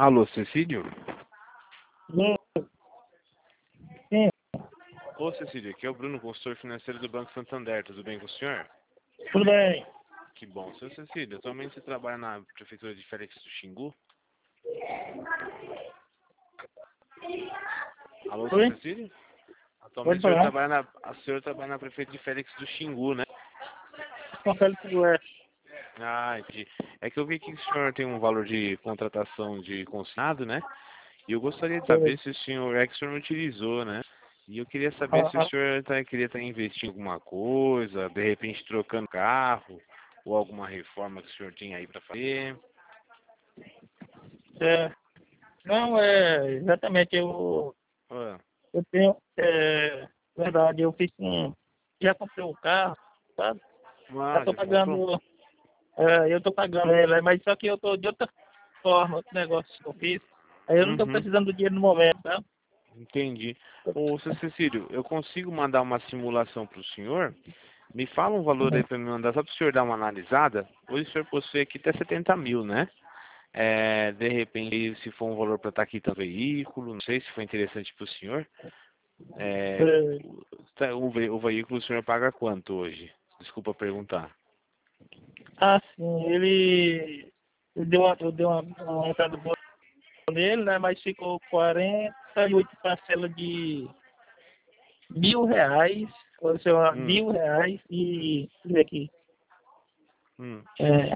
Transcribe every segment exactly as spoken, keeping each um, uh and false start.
Alô, Cecílio? Sim, sim, Ô, Cecílio, aqui é o Bruno, consultor financeiro do Banco Santander. Tudo bem com o senhor? tudo bem. Que bom. Seu Cecílio, atualmente você trabalha na Prefeitura de Félix do Xingu? Alô, seu Oi? Cecílio? Pode Atualmente o senhor falar. trabalha na, a senhora trabalha na Prefeitura de Félix do Xingu, né? Confere que é. Ah, entendi. É que eu vi que o senhor tem um valor de contratação de consignado, né? E eu gostaria de saber se o senhor, é que o senhor não utilizou, né? E eu queria saber se o Ah, senhor tá, queria estar investindo em alguma coisa, de repente trocando carro, ou alguma reforma que o senhor tem aí para fazer. é, não, é exatamente. Eu, Ah, eu tenho. É, verdade, eu fiz um. Já comprei um carro, sabe? Já ah, tô já comprou? pagando. É, eu tô pagando ele, mas só que eu tô de outra forma, outro negócio que eu fiz. Aí eu não tô Uhum, precisando do dinheiro no momento, sabe? entendi. Ô, seu Cecílio, eu consigo mandar uma simulação para o senhor? Me fala um valor aí para me mandar, só para o senhor dar uma analisada. Hoje o senhor possui aqui até setenta mil, né? É, de repente, se for um valor para estar quitando veículo, não sei se foi interessante para o senhor. É, É, tá, o, ve- o veículo o senhor paga quanto hoje? Desculpa perguntar. ah, sim, ele. Eu dei uma, eu dei uma, uma entrada boa nele, né? Mas ficou quarenta e oito parcelas de mil reais, ou seja, Hum, mil reais e deixa eu ver aqui, hum, é,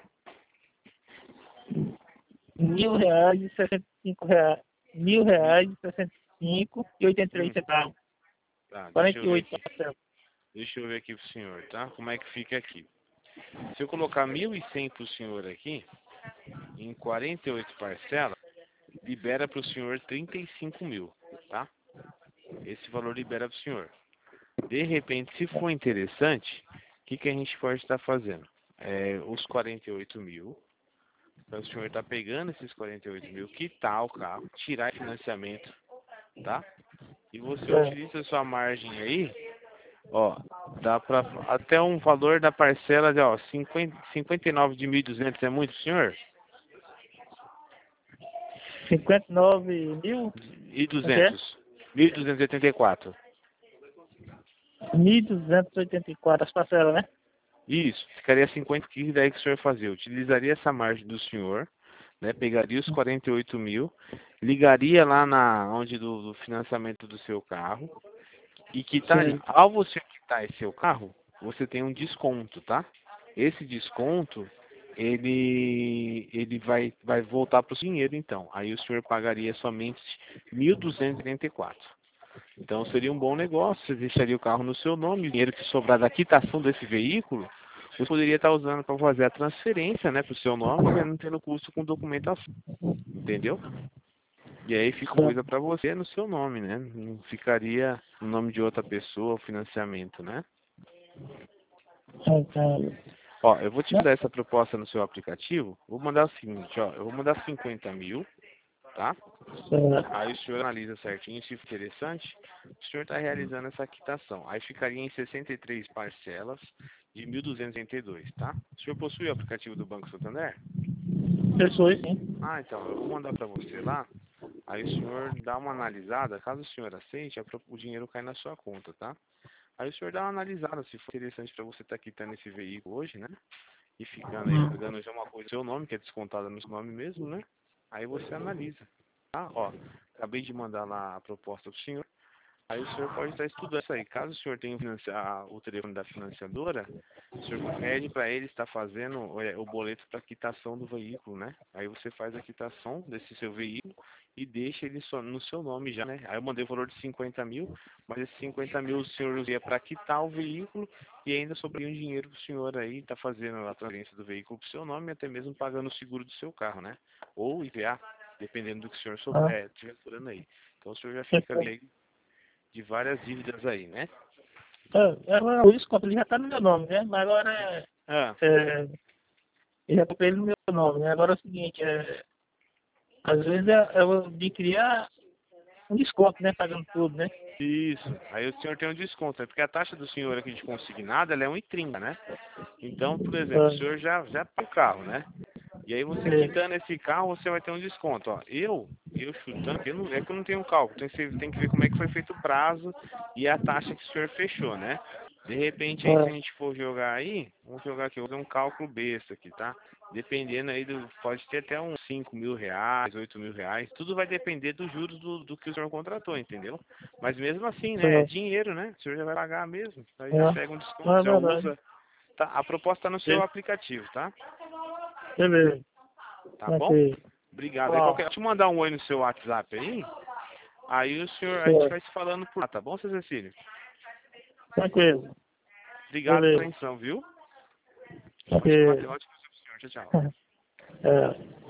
mil reais e sessenta e cinco reais, mil mi- reais e sessenta e cinco e oitenta e três hum, centavos, tá, deixa quarenta eu e ver oito aqui. parcelas. Deixa eu ver aqui pro senhor, tá? Como é que fica aqui? Se eu colocar mil e cem pro senhor aqui, em quarenta e oito parcelas, libera pro senhor trinta e cinco mil, tá? Esse valor libera pro senhor. De repente, se for interessante, o que, que a gente pode estar fazendo? É, os quarenta e oito mil, então o senhor está pegando esses quarenta e oito mil, quitar o carro, tirar financiamento, tá? E você É, utiliza a sua margem aí, ó, dá para até um valor da parcela de, ó, cinquenta, cinquenta e nove de mil e duzentos é muito, senhor? cinquenta e nove mil, E não é? duzentos, mil duzentos e oitenta e quatro. mil duzentos e oitenta e quatro as parcelas, né? Isso, ficaria cinquenta, que daí que o senhor fazia? Utilizaria essa margem do senhor, né? Pegaria os quarenta e oito mil, ligaria lá na onde do, do financiamento do seu carro e quitaria. Sim. Ao você quitar esse seu carro, você tem um desconto, tá? Esse desconto ele ele vai vai voltar para o dinheiro então. Aí o senhor pagaria somente mil duzentos e trinta e quatro. Então seria um bom negócio, você deixaria o carro no seu nome, o dinheiro que sobrar da quitação desse veículo, você poderia estar usando para fazer a transferência, né, para o seu nome, mas não tendo custo com documentação, entendeu? E aí fica coisa para você no seu nome, né? Não ficaria no nome de outra pessoa o financiamento, né? Então, Ó, eu vou te né? mandar essa proposta no seu aplicativo. Vou mandar o seguinte, ó, eu vou mandar cinquenta mil, tá? Certo. Aí o senhor analisa certinho, se for interessante, o senhor está realizando essa quitação. Aí ficaria em sessenta e três parcelas de mil duzentos e oitenta e dois, tá? O senhor possui o aplicativo do Banco Santander? Pessoas, sim. Ah, então, eu vou mandar para você lá. Aí o senhor dá uma analisada, caso o senhor aceite, a pro- o dinheiro cai na sua conta, tá? Aí o senhor dá uma analisada, se for interessante para você estar quitando esse veículo hoje, né? E ficando aí, Hum. pagando já uma coisa, seu nome, que é descontada no seu nome mesmo, né? Aí você analisa, tá? Ó, acabei de mandar lá a proposta pro senhor. Aí o senhor pode estar estudando isso aí. Caso o senhor tenha o financia- a- o telefone da financiadora, o senhor pede para ele estar fazendo é, o boleto para quitação do veículo, né? Aí você faz a quitação desse seu veículo e deixa ele só no seu nome já, né? Aí eu mandei o valor de cinquenta mil, mas esses cinquenta mil o senhor usaria para quitar o veículo e ainda sobraria um dinheiro para o senhor aí estar fazendo a transferência do veículo para o seu nome e até mesmo pagando o seguro do seu carro, né? Ou I P A, dependendo do que o senhor Ah, souber, estiver furando aí. Então o senhor já fica perfeito. ali de várias dívidas aí, né? É, agora o desconto ele já está no meu nome, né? Mas agora é, Ah, é, eu já comprei ele no meu nome, né? Agora é o seguinte, é, às vezes é, eu de criar um desconto, né? Pagando tudo, né? isso. Aí o senhor tem um desconto, né? Porque a taxa do senhor aqui de consignado, ela é um e trinta, né? Então, por exemplo, o É, senhor já, já tem o carro, né? E aí você Sim. quitando esse carro, você vai ter um desconto, ó. Eu, eu chutando, eu não, é que eu não tenho cálculo, tem, que- tem que ver como é que foi feito o prazo e a taxa que o senhor fechou, né? De repente aí, se a É, gente for jogar aí, vamos jogar aqui, vou fazer um cálculo besta aqui, tá? Dependendo aí do, pode ter até uns cinco mil reais, oito mil reais, tudo vai depender dos juros do, do que o senhor contratou, entendeu? Mas mesmo assim, né, é sim. dinheiro, né? O senhor já vai pagar mesmo, aí É, já pega um não desconto, é já verdade. usa, tá? A proposta tá no seu Be- aplicativo, tá? Beleza. Tá bom? Ok. Obrigado. Aí Ó, qualquer, deixa eu mandar um oi no seu WhatsApp aí, aí o senhor, a gente sim. vai se falando por lá, tá bom, seu Cecílio? Tranquilo. Obrigado pela Beleza. atenção, viu? Ok. Ótima, ótimo dia pro senhor. Tchau, tchau. É.